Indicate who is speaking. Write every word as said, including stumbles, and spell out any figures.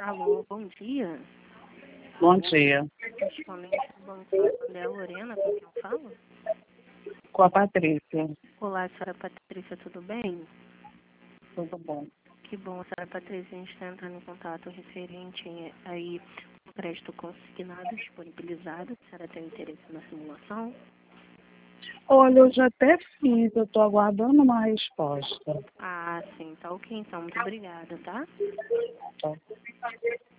Speaker 1: Alô, bom dia.
Speaker 2: Bom dia.
Speaker 1: Principalmente do Banco Santander, Lorena, com quem eu falo?
Speaker 2: Com a Patrícia.
Speaker 1: Olá, senhora Patrícia, tudo bem?
Speaker 2: Tudo bom.
Speaker 1: Que bom, senhora Patrícia, a gente está entrando em contato referente aí ao crédito consignado disponibilizado. A senhora tem interesse na simulação?
Speaker 2: Olha, eu já até fiz, eu estou aguardando uma resposta.
Speaker 1: Ah, sim, tá ok, então. Muito obrigada, tá?
Speaker 2: Tá.